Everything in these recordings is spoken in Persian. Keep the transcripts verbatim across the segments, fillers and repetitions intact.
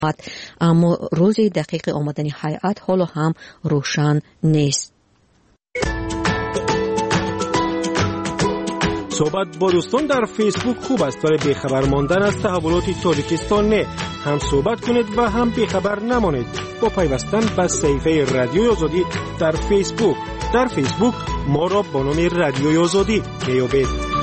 اما روز دقیق آمدن هیئت حالا هم روشن نیست. صحبت با دوستان در فیسبوک خوب است، ولی بیخبر ماندن از تحولات تاجیکستان نه. هم صحبت کنید و هم بیخبر نمانید با پیوستن به صفحه رادیوی آزادی در فیسبوک. در فیسبوک ما را با نام رادیوی آزادی بیابید.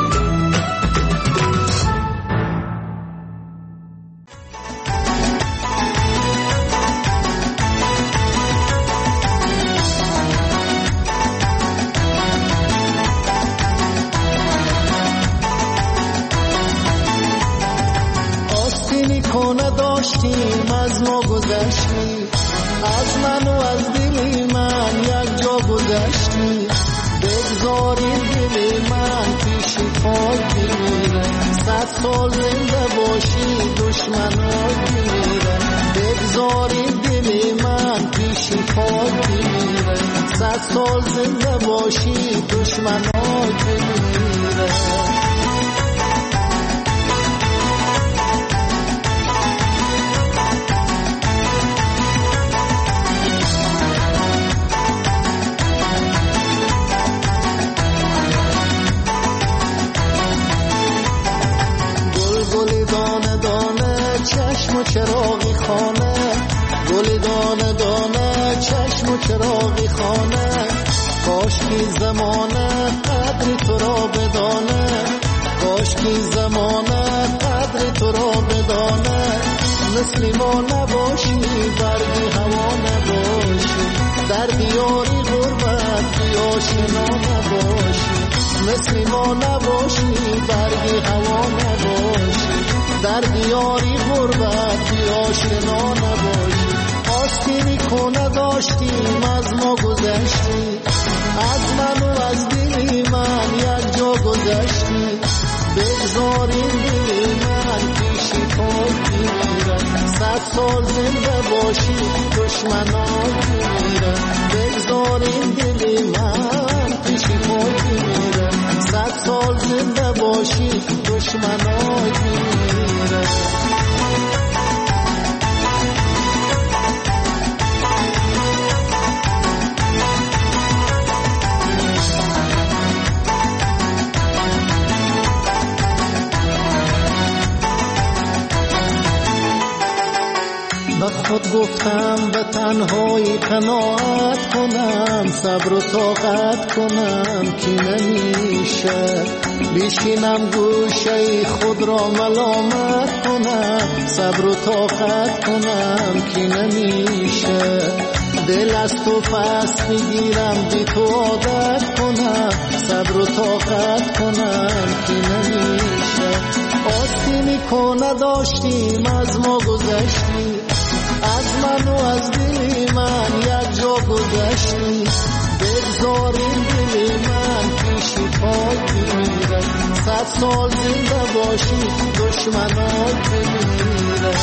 داشتیم از ما گذشتی، از من و از دل من یک جا گذشتی، بگذاریم دل من پیش پای بمیره، صد سال زنده باشی دشمنای بمیره، بگذاریم دل من پیش پای بمیره، صد سال زنده باشی دشمنای بمیره. چشم و چراغی خانه، گل دانه دانه چشم و چراغی خانه، کاش کی زمانه قدر تو را بدانه، کاش کی زمانه قدر تو را بدانه، مثل ما نباشی برگی هوا نباشی، در دیاری غربت بی آشنا نباشی، مثل ما نباشی برگی هوا نباشی، در دیاری غربت بی آشنا نباشی. آستینی کنه داشتیم از ما گذشتی، از من و از دل من یک جا گذشتی، بگذاریم دل من پیشی پای بمیره، صد سال زنده باشی دشمنای بمیره، بگذاریم دل من پیشی پای بمیره، صد سال زنده باشی دشمنای بمیره. به خود گفتم به تنهایی قناعت کنم، صبر و طاقت کنم که نمیشه، بشینم گوشه خود را ملامت کنم، صبر و طاقت کنم که نمیشه، دل از تو پس بگیرم بی تو عادت کنم، صبر و طاقت کنم که نمیشه. آستینی کنه داشتیم از ما گذشتی، از من و از دل من یک جا گذشتی، بگذاریم دل من پیشی پای بمیره، صد سال زنده باشی دشمنات بمیره.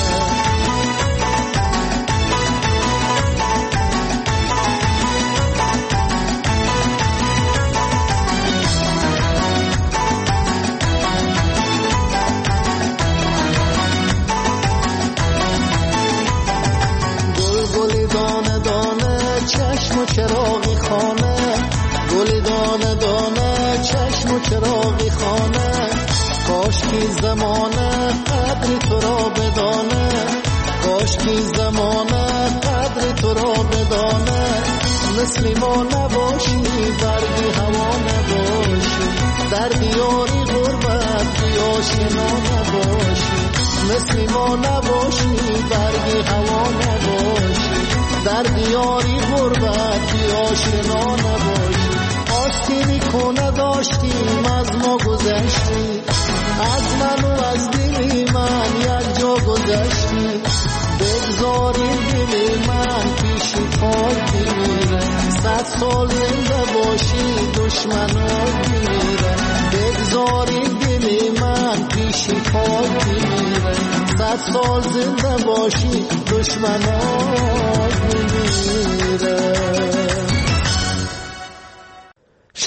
چشم و چراغی خانه، گل دانه دانه چشم و چراغی خانه، کاش کی زمانه قدر تو را بدانه، کاش کی زمانه قدر تو را بدانه، مثل ما نباشی برگی هوا نباشی، در دیاری غربت بی آشنا نباشی، مثل ما نباشی برگی هوا نباشی، در دیاری غربت بی آشنا نباشی. آستینی کنه داشتیم از ما گذشتی، از من و از دل من یک جا گذشتی، بگذاریم دل من پیشی پای بمیره، صد سال زنده باشی دشمنات بمیره، بگذاریم دل من پیشی پای بمیره، صد سال زنده باشی دشمنات بمیره.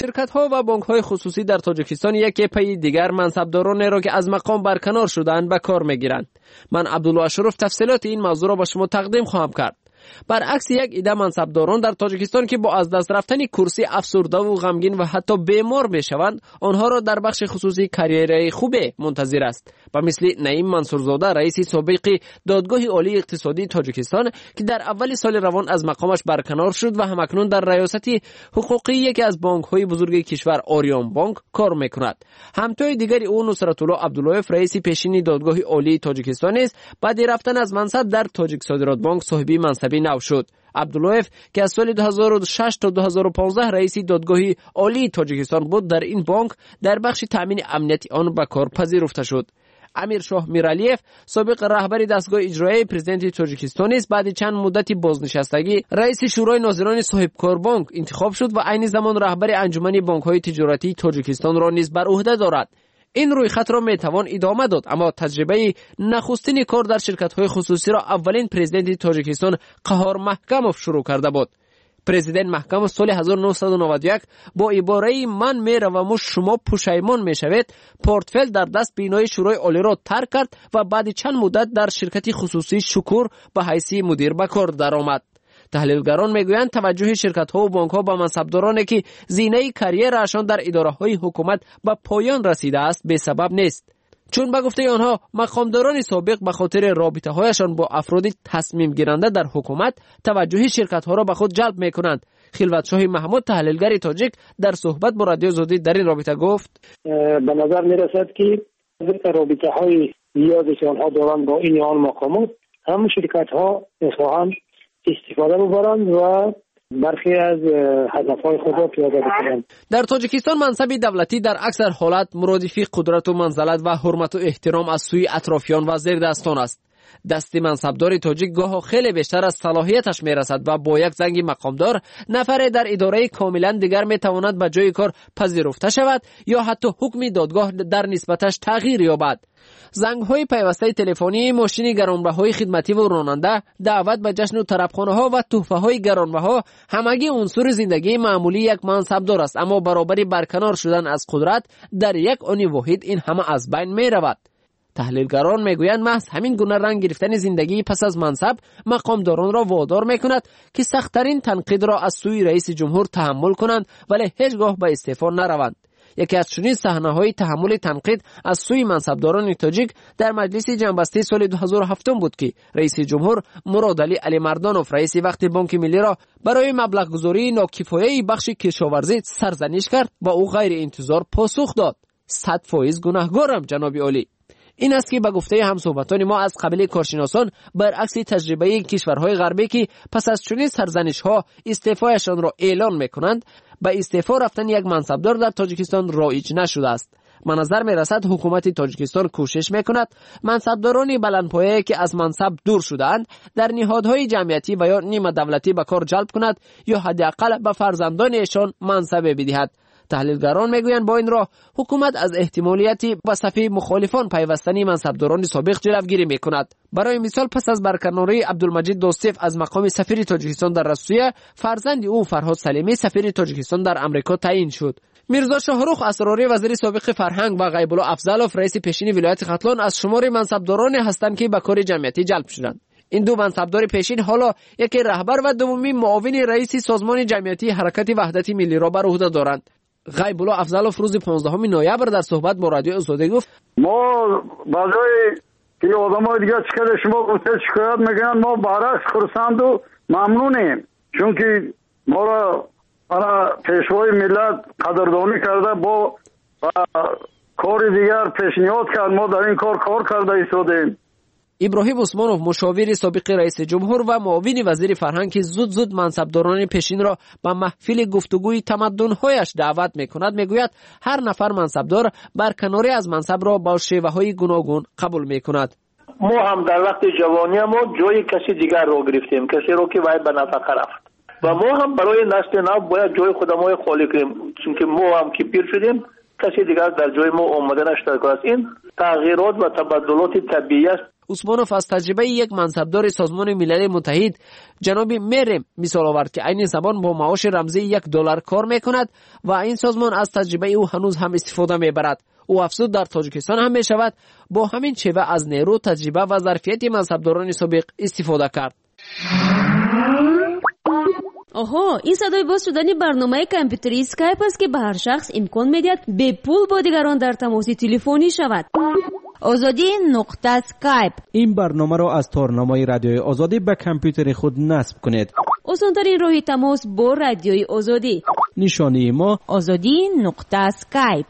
شرکت‌ها و بانک‌های خصوصی در تاجیکستان یکی پی دیگر منصبداران را که از مقام برکنار شدند به کار می‌گیرند. من عبدالله اشرف تفصیلات این موضوع را به شما تقدیم خواهم کرد. برعکس یک عده منصبداران در تاجیکستان که با از دست رفتن کرسی افسرده و غمگین و حتی بیمار میشوند، آنها را در بخش خصوصی کاریری خوب منتظر است. و مثل نعیم منصورزاده رئیس سابق دادگاه عالی اقتصادی تاجیکستان که در اول سال روان از مقامش برکنار شد و همکنون در ریاست حقوقی یکی از بانک‌های بزرگ کشور آریان بانک کار میکند. همتای دیگری او نصرت الله عبداللهیف رئیس پیشین دادگاه عالی تاجیکستان است. بعد رفتن از منصب در تاجیک صادرات بانک صاحب منصب نو شد. عبداللهیف که از سال دو هزار و شش تا دو هزار و پانزده رئیس دادگاه عالی تاجیکستان بود، در این بانک در بخش تامین امنیتی آن به کار پذیرفته شد. امیر شاه میرالیف سابق رهبر دستگاه اجرایی پرزیدنت تاجیکستان است. بعد چند مدت بازنشستگی رئیس شورای ناظران صاحب کار بانک انتخاب شد و عین زمان رهبر انجمن بانک‌های تجارتی تاجیکستان را نیز بر عهده دارد. این روی خط را میتوان ادامه داد، اما تجربه نخستین کار در شرکت‌های خصوصی را اولین پرزیدنت تاجیکستان قهار محکموف شروع کرده بود. پرزیدنت محکموف سال هزار و نهصد و نود و یک با عباره من میروم و شما پشیمان میشوید پورتفل در دست بینای شورای عالی را ترک کرد و بعد چند مدت در شرکت خصوصی شکور به حیث مدیر به کار درآمد. تحلیلگران میگویند توجه شرکت‌ها و بانک‌ها به منصبدارانی که زینه کاریرشان در اداره‌های حکومت به پایان رسیده است بی سبب نیست، چون به گفته آنها مقامداران سابق به خاطر رابطه‌هایشان با افراد تصمیم گیرنده در حکومت توجه شرکت‌ها را به خود جلب می‌کنند. خلوتشاه محمود تحلیلگر تاجیک در صحبت با رادیو آزادی در این رابطه گفت: به نظر می‌رسد که رابطه‌های زیادی که آنها دارند با این آن مقامات، هم شرکت‌ها می‌خواهند استفاده ببرند و برخی از هدفهای خود را پیاده بکنند. در تاجیکستان منصب دولتی در اکثر حالت مرادف قدرت و منزلت و حرمت و احترام از سوی اطرافیان و زیردستان است. دست منصبدار تاجیک گاه خیلی بیشتر از صلاحیتش میرسد و با یک زنگ مقامدار نفر در اداره کاملا دیگر میتواند به جای کار پذیرفته شود یا حتی حکم دادگاه در نسبتش تغییر یابد. زنگ‌های پیوسته تلفنی، ماشین گرانبهای خدمتی و راننده، دعوت به جشن و طربخانه‌ها و تحفه‌های گرانبها همگی عنصر زندگی معمولی یک منصبدار است، اما برابری برکنار شدن از قدرت در یک آن واحد این همه از بین می‌رود. تحلیلگران میگویند محض همین گونه رنگ گرفتن زندگی پس از منصب مقامداران را وادار میکند که سخت‌ترین تنقید را از سوی رئیس جمهور تحمل کنند ولی هیچگاه به استعفا نروند. یکی از چنین صحنه‌های تحمل تنقید از سوی منصبداران تاجیک در مجلس جنبسته سال دو هزار و هفت بود که رئیس جمهور مراد علی علی مردانوف رئیس وقت بانک ملی را برای مبلغ گذاری ناکفایه بخش کشاورزی سرزنش کرد و او غیر انتظار پاسخ داد: صد فایز گناهکارم جناب عالی. این است که به گفته همصحبتان ما از قبیله کارشناسان برعکس تجربه کشورهای غربی که پس از چنین سرزنش‌ها استعفایشان را اعلان می‌کنند، به استعفا رفتن یک منصبدار در تاجیکستان رایج نشده است. به نظر می‌رسد حکومت تاجیکستان کوشش می‌کند منصبداران بلندپایه‌ای که از منصب دور شده‌اند در نهادهای جمعیتی و یا نیمه دولتی به کار جلب کند یا حداقل به فرزندانشان منصب بدهد. تحلیلگران میگویند با این راه حکومت از احتمالیتی به صف مخالفان پیوستنی منصبداران سابق جلوگیری میکند. برای مثال پس از برکناری عبدالمجید دوستیف از مقام سفیر تاجیکستان در روسیه، فرزند او فرهاد سلیمی سفیر تاجیکستان در امریکا تعیین شد. میرزا شاهرخ اسراری وزیر سابق فرهنگ و غیب الله افضلوف رئیس پیشین ولایت ختلان از شمار منصبداران هستند که به کار جمعیتی جلب شدند. این دو منصبدار پیشین حالا یکی رهبر و دومی معاون رئیس سازمان جمعیتی حرکت وحدت ملی را بر عهده دارند. غیب الله افضلوف روز پانزدهم نوامبر در صحبت با رادیو آزادی گفت: ما برای که آدمای دیگه چیکار شما گفته شکایت میکنن، ما برعکس خرسند و ممنونیم، چون که ما را برای پیشوای ملت قدردانی کرده با کار دیگر پیشنهاد کرد، ما در این کار کار کرده ایستادیم. ابراهیم عثمانوف مشاور سابق رئیس جمهور و معاون وزیر فرهنگ که زود زود منصبداران پیشین را به محفل گفتگوی تمدن‌هایش دعوت می‌کند، میگوید هر نفر منصبدار برکناری از منصب را با شیوه‌های گوناگون قبول می‌کند. ما هم در وقت جوانی ما جای کسی دیگر را گرفتیم، کسی را که باید به نفقه رفت و ما هم برای نسل نو باید جای خودمان خالی کنیم، چون که ما هم که پیر شدیم کسی دیگر در جای ما آمده نشده است. این تغییرات و تبدلات طبیعی است عثمانوف از تجربه یک منصبدار سازمان ملل متحد جناب مریم مثال آورد که این زمان با معاش رمزی یک دلار کار میکند و این سازمان از تجربه او هنوز هم استفاده میبرد. او افزود در تاجیکستان هم میشود با همین شیوه از نیرو، تجربه و ظرفیت منصبداران سابق استفاده کرد. آها، این صدای باز شدن برنامه کامپیوتری اسکایپ است که به هر شخص امکان میدهد به پول با دیگران در تماس تلفنی شود. آزادی نقطه اسکایپ. این برنامه را از تارنمای رادیوی آزادی به کامپیوتر خود نصب کنید. آسان‌ترین راه تماس با رادیوی آزادی. نشانی ما آزادی نقطه اسکایپ.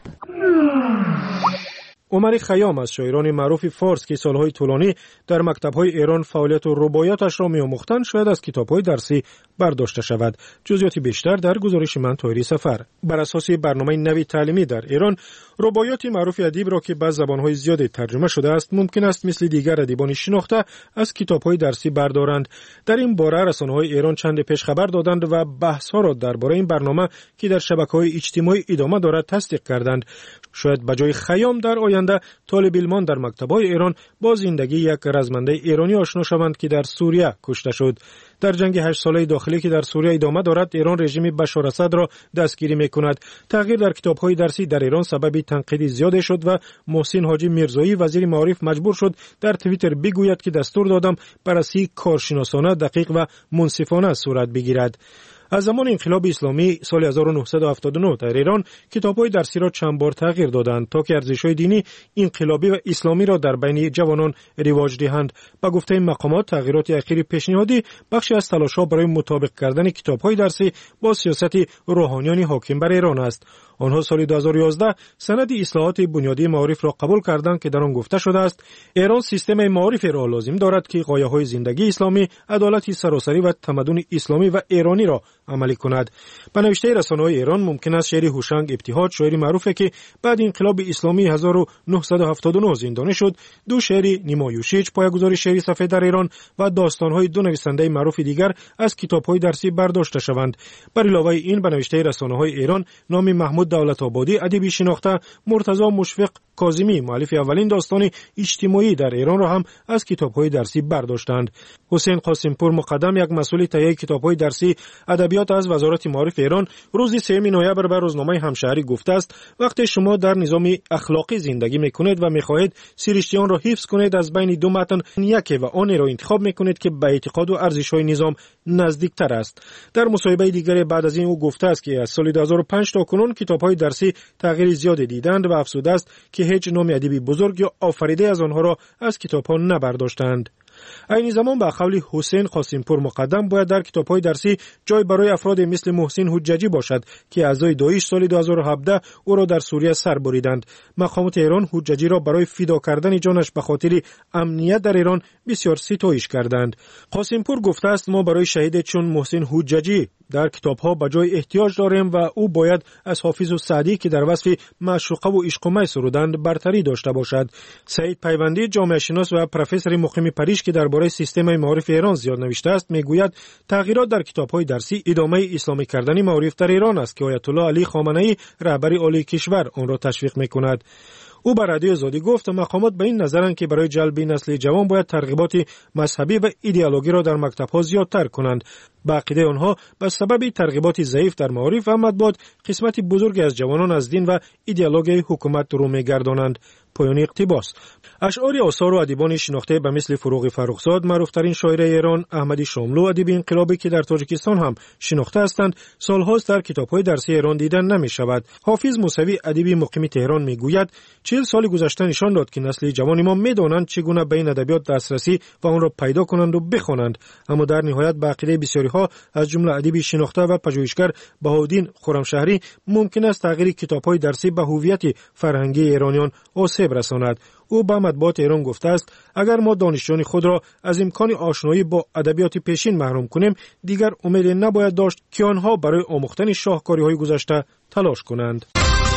عمر خیام از شاعران معروف فارس که سالهای طولانی در مکتب‌های ایران فعالیت و رباعیاتش را می‌آموختند شاید از کتاب‌های درسی برداشته شود. جزئیات بیشتر در گزارش من طاهری سفر. بر اساس برنامه نوی تعلیمی در ایران، رباعیات معروف ادیب را که به زبان‌های زیادی ترجمه شده است ممکن است مثل دیگر ادیبان شناخته از کتاب‌های درسی بردارند. در این باره رسانه‌های ایران چند پیش خبر دادند و بحث‌ها را درباره این برنامه که در شبکه‌های اجتماعی ادامه دارد تصدیق کردند. شاید به جای خیام در آینده طالب علمان در مکتب‌های ایران با زندگی یک رزمنده ایرانی آشنا شوند که در سوریه کشته شد. در جنگ هشت ساله داخلی که در سوریه ادامه دارد، ایران رژیم بشار اسد را دستگیری می‌کند. تغییر در کتاب‌های درسی در ایران سبب تنقید زیاد شد و محسن حاجی میرزایی وزیر معارف مجبور شد در توییتر بگوید که دستور دادم بررسی کارشناسانه، دقیق و منصفانه صورت بگیرد. از زمان انقلاب اسلامی سال هزار و نهصد و هفتاد و نه در ایران کتاب‌های درسی را چند بار تغییر دادند تا که ارزش‌های دینی، انقلابی و اسلامی را در بین جوانان رواج دهند. با گفته مقامات تغییرات اخیر پیشنهادی بخشی از تلاش‌ها برای مطابق کردن کتاب‌های درسی با سیاست روحانیان حاکم بر ایران است. آنها سال دو هزار و یازده سند اصلاحات بنیادی معارف را قبول کردند که در آن گفته شده است ایران سیستم معارف را لازم دارد که غایه‌های زندگی اسلامی، عدالت سراسری و تمدن اسلامی و ایرانی را عملی کند. به نوشته رسانه‌های ایران ممکن است شعر هوشنگ ابتهاج، شاعری معروفی که بعد انقلاب اسلامی هزار و نهصد و هفتاد و نه زندانی شد، دو شعر نیمایوشیج پایه‌گذار شعر سفید در ایران و داستان‌های دو نویسنده معروف دیگر از کتاب‌های درسی برداشته شوند. بر علاوه این به نوشته رسانه‌های ایران نام محمود دولت آبادی ادیبی شناخته، مرتضی مشفق کاظمی مؤلف اولین داستان اجتماعی در ایران را هم از کتاب‌های درسی برداشتند. حسین قاسمپور مقدم یک مسئول تهیه کتاب‌های درسی ادبیات از وزارت معارف ایران روز سوم نوامبر به روزنامه همشهری گفته است وقتی شما در نظام اخلاقی زندگی می‌کنید و می‌خواهید سرشتیان را حفظ کنید، از بین دو متن یکی و آن را انتخاب می‌کنید که به اعتقاد و ارزش‌های نظام نزدیکتر است. در مصاحبه دیگری بعد از این او گفته است که از سال دو هزار و پنج تا کنون کتاب‌های درسی تغییر زیادی دیدند و افزوده است که هیچ نام ادیبی بزرگ یا آفریده از آنها را از کتاب‌ها نبرداشتند. این زمان به قول حسین قاسمپور مقدم باید در کتاب‌های درسی جای برای افراد مثل محسن حججی باشد که اعضای داعش سال دو هزار و هفده او را در سوریه سر بریدند. مقامات ایران حججی را برای فدا کردن جانش به خاطر امنیت در ایران بسیار ستایش کردند. قاسمپور گفته است ما برای شهید چون محسن حججی در کتاب‌ها به جای احتیاج داریم و او باید از حافظ و سعدی که در وصف معشوقه و عشق و می سرودند برتری داشته باشد. سعید پیوندی جامعه شناس و پروفسور مقیم پاریس که درباره سیستم معارف ایران زیاد نوشته است میگوید تغییرات در کتاب‌های درسی ادامه اسلامی کردن معارف در ایران است که آیت الله علی خامنه‌ای رهبر عالی کشور آن را تشویق می‌کند. او بر رادیو آزادی گفت مقامات به این نظرند که برای جلب نسل جوان باید ترغیبات مذهبی و ایدئولوژی را در مکتب‌ها زیادتر کنند. به عقیده آنها به سبب ترغیبات ضعیف در معارف و مطبوعات قسمت بزرگی از جوانان از دین و ایدئولوژی حکومت رو می‌گردانند. پایان اقتباس. اشعار آثار و ادیبان شناخته به مثل فروغ فرخزاد، معروف‌ترین شاعر ایران، احمدی شاملو ادیب انقلابی که در تاجیکستان هم شناخته هستند، سال‌هاست در کتاب‌های درسی ایران دیدن نمی‌شود. حافظ موسوی ادیب مقیم تهران میگوید چهل سال گذشته نشان داد که نسل جوان ما می‌دانند چگونه به این ادبیات دسترسی و آن را پیدا کنند و بخوانند، اما در نهایت به عقیده بسیاری‌ها از جمله ادیب شناخته و پژوهشگر بهاءالدین خرمشهری ممکن است تغییر کتاب‌های درسی به هویت فرهنگی ایرانیان آسیب رساند. او به مطبوعات ایران گفته است اگر ما دانشجویان خود را از امکان آشنایی با ادبیات پیشین محروم کنیم دیگر امید نباید داشت که آنها برای آموختن شاهکاری‌های گذشته تلاش کنند.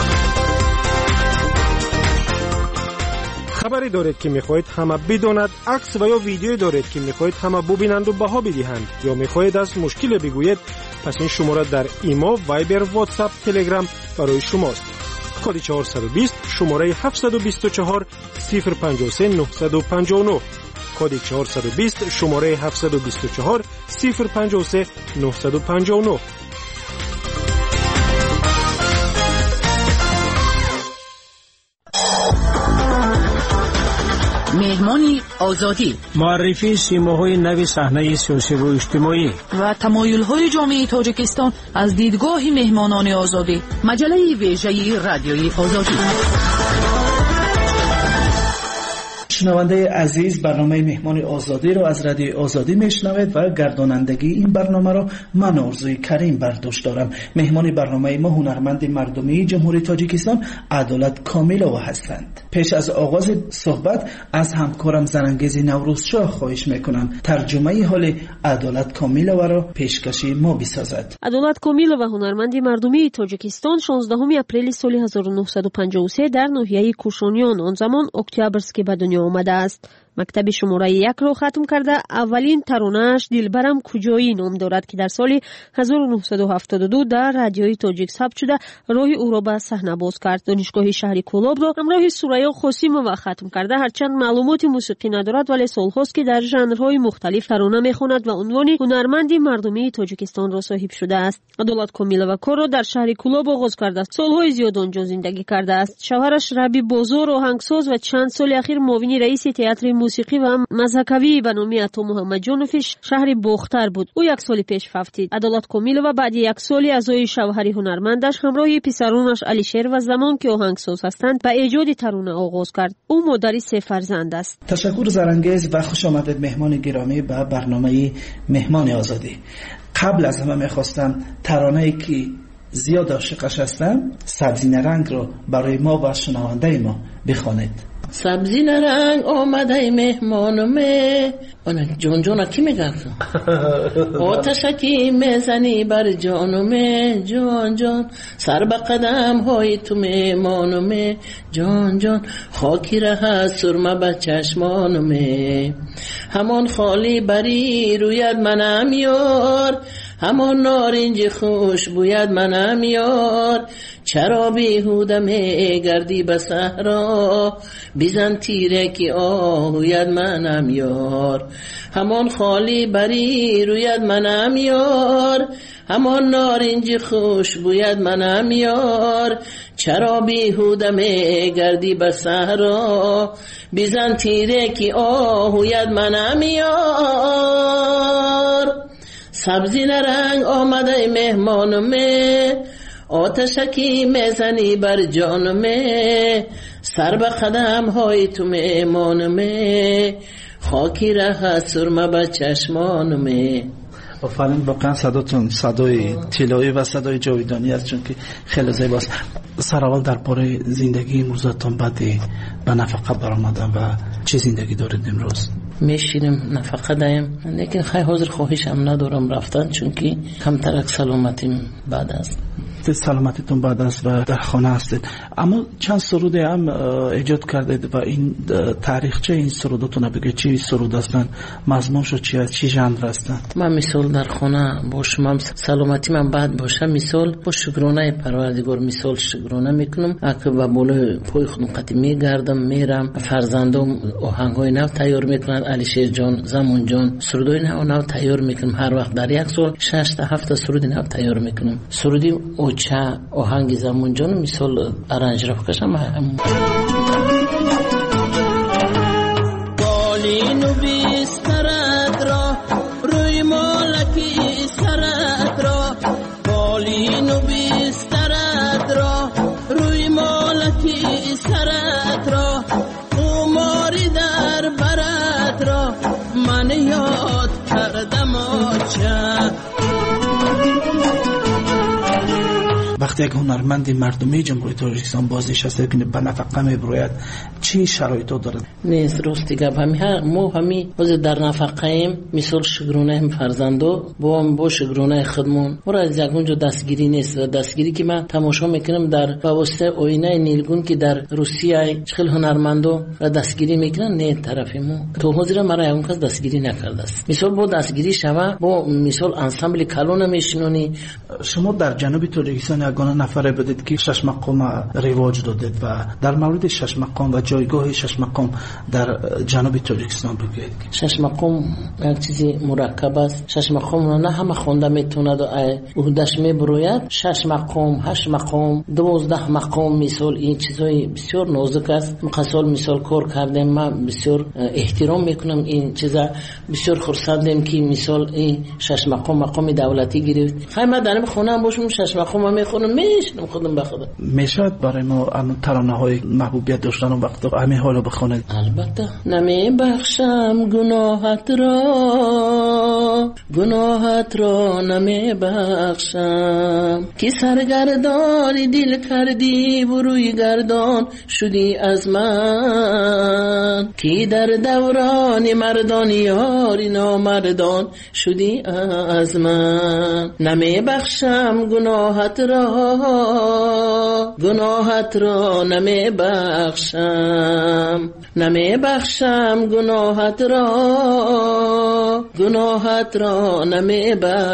خبری دارید که می‌خواهید همه بدانند، عکس و یا ویدیویی دارید که می‌خواهید همه ببینند و بها بدهند، یا می‌خواهید از مشکل بگویید، پس این شماره در ایما، وایبر، واتساپ، تلگرام برای شماست. کد چهارصد و بیست شماره هفتصد و بیست و چهار صفر پنجاه و سه نهصد و پنجاه و نه کد چهارصد و بیست شماره هفتصد و بیست و چهار صفر پنجاه و سه نهصد و پنجاه و نه. مهمانی آزادی، معرفی سیماهای نوی صحنه سیاسی و اجتماعی و تمایل‌های جامعه تاجیکستان از دیدگاه مهمانان آزادی. مجله ویژه رادیوی آزادی. شنونده عزیز، برنامه مهمان آزادی رو از رادیو آزادی میشنوید و گردانندگی این برنامه رو من آرزوی کریم برداشت دارم. مهمان برنامه ما هنرمند مردمی جمهوری تاجیکستان عدالت کامیلووا هستند. پیش از آغاز صحبت از همکارم زرانگیز نوروزشاه خواهش میکنم ترجمه حال عدالت کامیلووا را پیشکشی ما بسازد. عدالت کامیلووا هنرمند مردمی تاجیکستان شانزدهم اپریل سال هزار و نهصد و پنجاه و سه در ناحیه کوشانیان، آن زمان اکتبرسک، به دنیا آمده است. مکتب شماره یک را ختم کرده. اولین ترانه‌اش دلبرم کجایی نام دارد که در سال هزار و نهصد و هفتاد و دو در رادیوی تاجیک ثبت شده راه او را به صحنه باز کرد. دانشگاه شهری کولاب را همراه سوریا خاسیمووا ختم کرده. هرچند معلومات موسیقی ندارد ولی سالهاست که در ژانرهای مختلف ترانه میخواند و عنوان هنرمند مردمی تاجیکستان را صاحب شده است. عدالت کامیلووا کار را در شهر کولاب آغاز کرده است. سالهای زیاد آنجا زندگی کرده است. شوهرش ربی بازار آهنگساز و چند سال اخیر معاون رئیس تئاتر موسیقی و مذهبی به نام عطا محمد جانوفش شهر باختر بود. او یک سال پیش فوتید. عدالت کامیلووا بعد یک سالی ازای شوهری هنرمندش همراه پسرانش علیشیر و زمان که آهنگساز هستند به ایجاد ترانه آغاز کرد. او مادری سه فرزند است. تشکر زرانگیز و خوش آمدید مهمان گرامی به برنامه مهمان آزادی. قبل از همه میخواستم ترانه‌ای که زیاد عاشقش هستم، سبزی نرنگ رو برای ما و شنونده ما بخوانید. سبزی نرنگ آمده مهمانمه. آنه جان جان کی میگه؟ آتش کی میزنی بر جانمه جان جان، سر به قدم های تو مهمانمه جان جان، خاکی ره سرمه به چشمانمه، همان خالی بری روید منم یار، همان نارنج خوش بوید منم یار، چرا بیهوده می گردی به صحرا، بیزن تیره که آهوید منم یار، همان خالی بری روید منم یار، همان نارنج خوش بوید منم یار، چرا بیهوده می گردی به صحرا، بیزن تیره که آهوید منم یار. سبزی نرنگ آمده مهمانمه، آتشکی میزنی بر جانمه، سر به قدم های تو مهمانمه، خاکی ره سرمه به چشمانمه. آفرین، واقعا صداتون صدای طلایی و صدای جاویدانی است، چون که خیلی زیباست. سرحال درباره زندگی امروزتون بعد به نفقه برآمدن و چه زندگی دارید امروز؟ میشینم نفقه دایم، لیکن خیلی حاضر خواهشم ندارم رفتن، چون که کمترک سلامتیم بعد است. سلامتیتون بعد است و در خانه هستید. اما چند سرود هم ایجاد کردید و این تاریخچه این سروداتون بگید چی سرود هستن، مضمونشو چی است، چی ژانر هستن؟ من مثال در خانه باشم، من سلامتی من بعد باشه، مثال با شکرانه پروردگار مثال شکرانه میکنم، اگه با بالای پای خودم قدیم میگردم میرم، فرزندم آهنگای نو تیار میکنن، علیشیر جان، زمان جان سرودای نو نو تیار میکنم، هر وقت در یک سال شش تا هفت سرود نو تیار میکنم. سرودی چه آهنگ زمان جان مثال ارنج را بکشم. بالین و بیسترت را روی مالکی سرت را، بالین و بیسترت را روی مالکی سرت را، قماری در برت را من یاد کردم آچه. وقتی یک هنرمند مردمی جمهوری تاجیکستان بازنشسته که به نفقه میبروید چی شرایطو داره؟ نیست راستی گپ همی ها ما همی باز در نفقه ایم، مثال شگرونه هم فرزندو با هم با شگرونه خودمون مرا از یک اونجا دستگیری نیست. دستگیری که من تماشا میکنم در واسطه آینه نیلگون که در روسیه چخیل هنرمندو را دستگیری میکنن، نه طرفی ما تو حاضر مرا اون کس دستگیری نکرده است. مثال با دستگیری شوه با مثال انسامبل کلون میشنونی. شما در جنوب تاجیکستان یگانه روزانه نفره بدید که شش مقام رواج دادید و در مورد شش مقام و جایگاه شش مقام در جنوب تاجیکستان بگویید. شش مقام یک چیزی مرکب است. شش مقام نه همه خونده میتوند و عهده‌اش میبروید. شش مقام، هشت مقام، دوازده مقام، مثال این چیزای بسیار نازک است. مقصال مثال کار کردیم، من بسیار احترام میکنم این چیزا، بسیار خرسندم که مثال این شش مقام مقام دولتی گرفت. خیلی من در خونه باشم شش مقام میخونم میشنم خودم به خودم. میشد برای ما ترانه های محبوبیت داشتن و وقت همین حالو بخونید؟ البته. نمی بخشم گناهت را، گناهت را نمی بخشم که سرگردانی دل کردی و روی گردان شدی از من، که در دوران مردان یاری نامردان شدی از من. نمی بخشم گناهت را، گناهت را نمی بخشم، نمی بخشم گناهت را، گناهت را نمی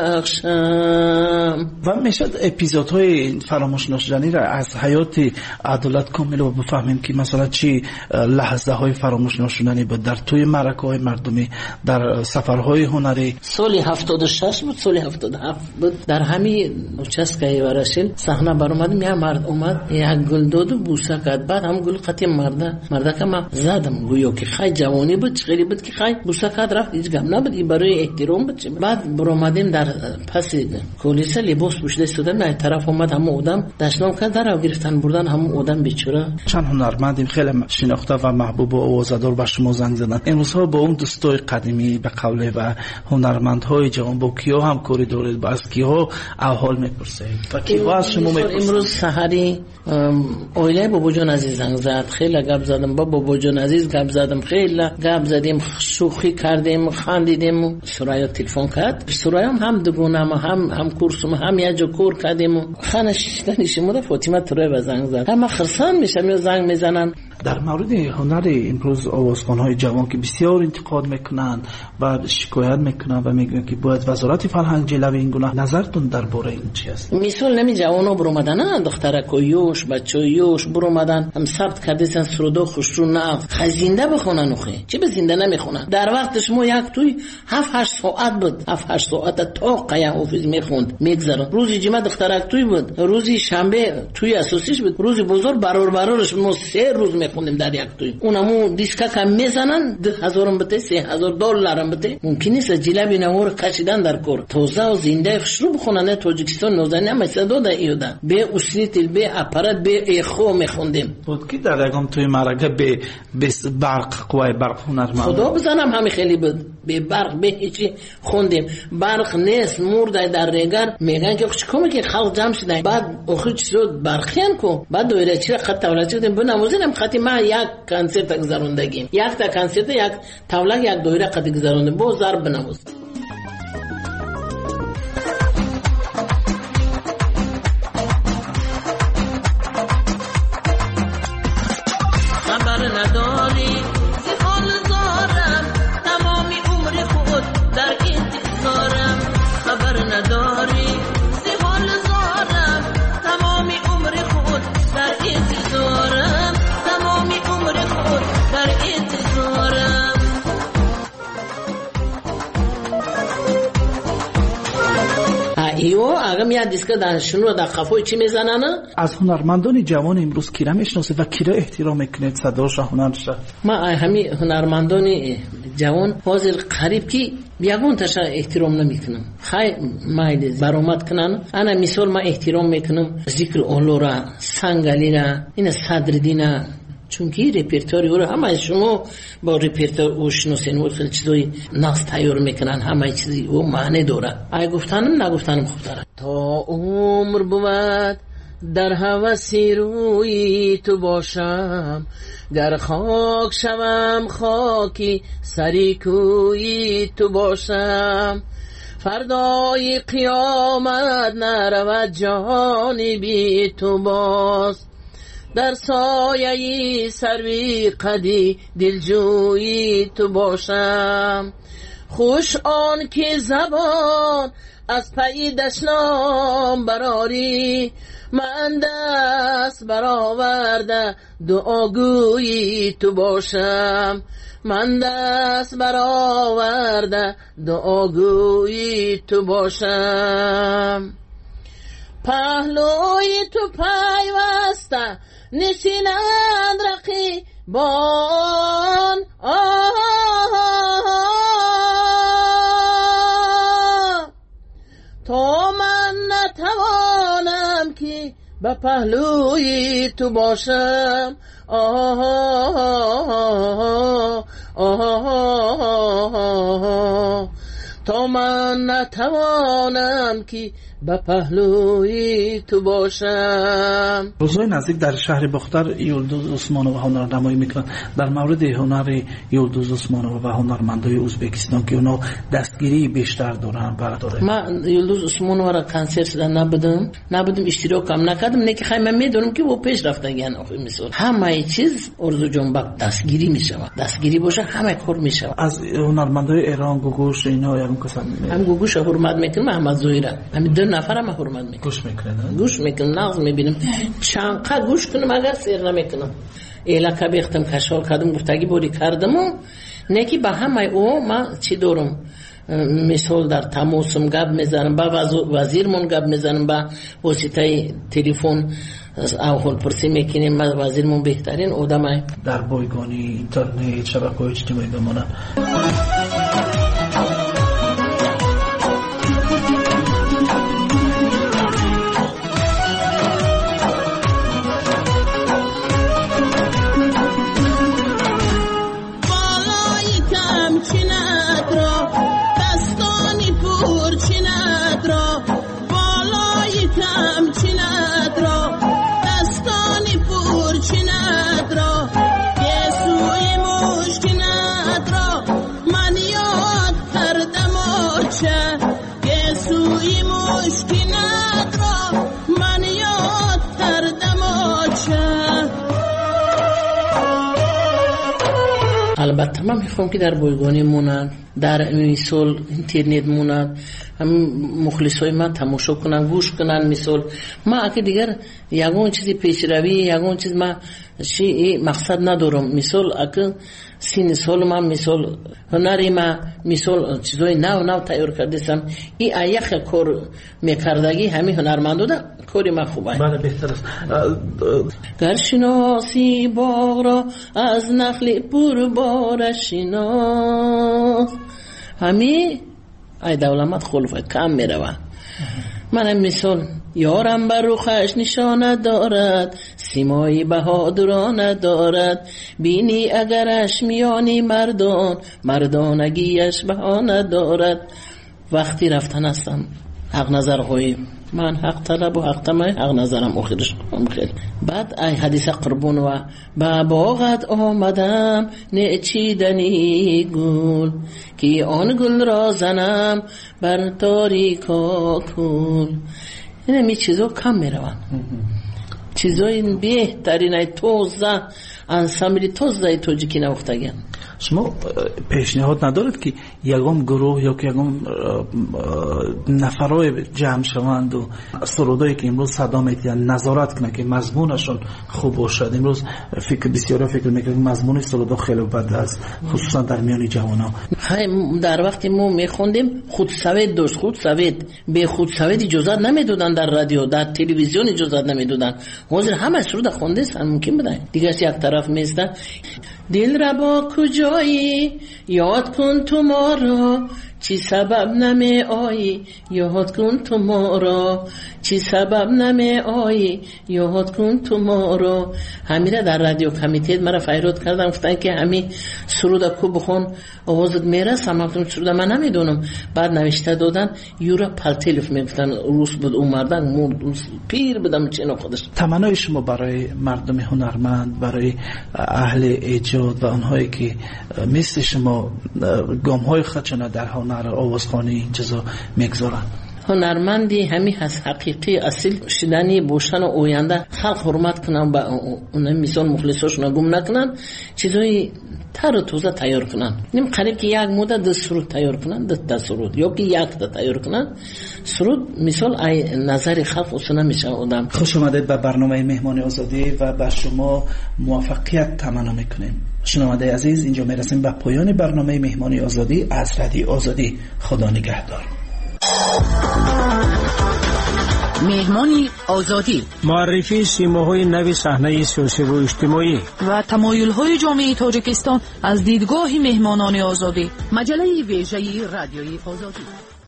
بخشم. و میشد اپیزودهای فراموش نشدنی را از حیات عدالت کامل رو بفهمیم که مثلا چی لحظه های فراموش نشدنی بود در توی معرکه های مردمی، در سفرهای هنری؟ سال هفتاد و شش بود، سال هفتاد و هفت بود. در همین چسکای ورشل صحنه برآمدم، یک مرد اومد یک گل داد و بوسه کرد. بعد هم گل قطعی مرده مرده که من زدم، گویا که خیلی جوانی بود، خیلی بود که خیلی بوسه کرد رفت، هیچ گم نبود، این برای احترام بود. بعد برآمدیم در پس کلیسا لباس پوشیده استادم، نه طرف اومد هم آدم دشنام کرد در گرفتن بردن هم آدم بیچاره. چند هنرمندیم خیلی شناخته و محبوب و آوازدار به شما زنگ زدن. امروزها با اون دوستای قدیمی به قوله و هنرمندهای جوان با کیا هم کاری دارید؟ با از کیا احوال میپرسید و کیا از شما میپرسید؟ امروز سحری اویله بابا جان عزیز زنگ زد، خیلی گپ زدم با بابا جان عزیز، گپ زدم خیلی گپ زدیم، شوخی کردیم، خندیدیم. سرایا تلفن کرد، سرایا هم دگونم هم هم کورسم هم یه جو کور کردیم. خانه شیشتنی شما فاطمه توره زنگ زد، هم خرسان میشم یا زنگ میزنن. در مورد هنر امروز آوازخوان‌های جوان که بسیار انتقاد میکنن و شکایت میکنن و میگن که باید وزارت فرهنگ جلوی این گناه، نظرتون درباره این چی است؟ مثال نمی جوانا برآمدن، دخترکویوش بچویوش برآمدن هم ثبت کردن سرودا خوشرو نه خزینده بخونن، اخی چی به زنده نمیخونن. در وقت شما یک توی هفت هشت ساعت بود، هفت هشت ساعت تا قیا حافظ میخوند میگذره. روزی جمعه دخترک توی بود، روزی شنبه توی اساسیش بود، روزی بزرگ برور برورش ما سه روز میخوندیم در یک توی. اونمو دیسکا کم میزنن، ده هزارم بده، سه هزار دلارم بده. ممکن نیست جلبی نور کشیدن در کور توزه و زنده خوشرو بخونن. تاجیکستان نوزنی هم صدا ده ایودا به اسلیتل به اپارات به اخو میخوندیم. بود که در یکم توی مرکه به بس برق قوای برق هنرمند خدا بزنم همین خیلی بود، به برق به هیچی خوندیم. برق نیست مرده در ریگر میگن که چیکار که خلق جمع شدن. بعد اخی شد برخیان کو، بعد دویره چی خط تولد شدیم بنوازیم. خطی ما یک کنسرت گذروندگیم، یک تا کنسرت یک تولد یک دویره قد گذروندیم با ضرب بنواز. خبر نداری زی حال زارم، تمامی عمر خود در انتظارم. خبر نداری زی حال زارم، تمامی عمر خود در انتظارم، تمامی عمر خود در انتظارم. ایو اگه میاد دیسکا دانشجو در قفای چی میزنن؟ از هنرمندان جوان امروز کیرا میشناسه و کیرا احترام میکنید صداش هنرش؟ ما همین هنرمندان جوان حاضر قریب کی بیگون تاشا احترام نمیکنم. خیلی مایل برآمد کنن. انا مثال ما احترام میکنم ذکر اولورا، سنگالینا، این صدرالدین، چون که رپرتوری او همه شما با رپرتور او شناسین و خیلی چیزای ناس تیار میکنن، همه چیزی او معنی داره. ای گفتنم نگفتنم خوب داره. تا عمر بود در هوسی روی تو باشم، در خاک شوم خاکی سری کوی تو باشم. فردای قیامت نرود جهانی بی تو باز، در سایه سروی قدی دلجویی تو باشم. خوش آن که زبان از پی دشنام براری، من دست برآورده دعاگویی تو باشم، من دست برآورده دعاگویی تو باشم. پهلوی تو پیوسته نشینند رقیبان، تا من نتوانم که به پهلوی تو باشم. آه آه آه تا من نتوانم که به پهلوی تو باشم. روزهای نزدیک در شهر بختر یلدوز عثمانووا هنرنمایی میکنند. در مورد هنر یلدوز عثمانووا و هنرمندای ازبکستان که اونا دستگیری بیشتر دارن و داره. من یلدوز عثمانووا را کنسرت دادن نبودم نبودم اشتراک هم نکردم، نه که خیلی من میدونم که او پیش رفتگن. مثلا همه چیز ارزو جنبک دستگیری میشود، دستگیری باشه همه کار میشود. از هنرمندای ایران گوگوش اینا یارم کسان هم گوگوش حرمت میکنم، محمد زهیره همین دو نفر هم حرمت میکنم. گوش میکنم گوش میکنم نغز میبینم چند قد گوش کنم اگر سیر نمیکنم. ایلا که بیختم کشال کردم گفتگی بوری کردم و نکی به همه او ما چی دارم، مثال در تماسم گپ میزنم، با وزیرمون گپ میزنم، با واسطه تلفن اول پرسی میکنیم. وزیرمون بهترین آدمه. در بایگانی اینترنت شبکه‌های اجتماعی بمونن. البته من میخوام که در بایگانی مونن، در مثال اینترنت مونن، هم مخلصای من تماشا کنن، گوش کنن. مثال ما اگه دیگر یگون چیزی پیشروی یگون چیز ما چی مقصد ندارم. مثال اگه سین سال من مثال هنری ما مثال چیزای نو نو تیار کردم، این ایخ کار میکردگی همین هنرمندو ده کاری ما خوبه. بله بهتر است. گر شناسی باغ را از نخل پر بارش شناس، همین ای دولمت خلفه کم میروه. من مثال یارم بر رخش نشانه دارد، سیمایی بهادرانه دارد، بینی اگرش میانی مردان، مردانگیش بهانه دارد. وقتی رفتن هستم حق نظر های من حق طلب و حق طمع، حق نظرم آخرش خیلی. بعد ای حدیث قربون و با باغت آمدم نچیدنی گل، که آن گل را زنم بر تاریکا کل. این همی چیزا کم می روان، چیزای بهترین توزه انسامبلی توزه توجیکی نوختگن. شما پیشنهاد ندارد که یگام گروه یا که یگام نفرای جمع شوند و سرودایی که امروز صدا میتین نظارت کنه که مضمونشون خوب باشد؟ امروز فکر بسیاری فکر میکنه مضمون سرودا خیلی بد است، خصوصا در میان جوانان. در وقتی ما میخوندیم خودسوید داشت، خودسوید به خودسوید اجازه نمیدادن، در رادیو در تلویزیون اجازه نمیدادن. حاضر همه سرود خونده است، ممکن بده دیگه یک طرف میسته. دل را با کجایی یاد کن تو ما را، چی سبب نمی آیی یاد کن تو ما را، چی سبب نمی آیی یاد کن تو ما را. همیره در رادیو کمیته مرا فیرود کردن، گفتن که همین سرود کو بخون آوازت میرسه. من گفتم سرود من نمیدونم. بعد نوشته دادن یورا پلتلف میگفتن، روس بود اومدن مرد پیر بدم چنو خودش. تمنای شما برای مردم هنرمند، برای اهل ایجاد و آنهایی که مثل شما گام های خودشون در هنر آوازخوانی این چیزا میگذارن؟ هنرمندی همین هست، حقیقی اصیل شدنی بوشن و آینده خلق حرمت کنن، با اون مثال مخلصاشون گم نکنن، چیزای تر و توزه تیار کنن. نیم قریب که یک موده ده سرود تیار کنن، ده ده سرود یا که یک ده تیار کنن سرود، مثال ای نظر خلق اصلا میشه آدم. خوش آمدید به برنامه مهمان آزادی و بر شما موفقیت تمنا میکنیم. شنونده عزیز، اینجا میرسیم به پایان برنامه مهمان آزادی از رادیو آزادی. خدا نگهدار. مهمانی آزادی، معرفی سیماهای نو صحنه سیاسی و اجتماعی و تمایل‌های جامعه تاجیکستان از دیدگاه مهمانان آزادی. مجله ویژه رادیوی آزادی.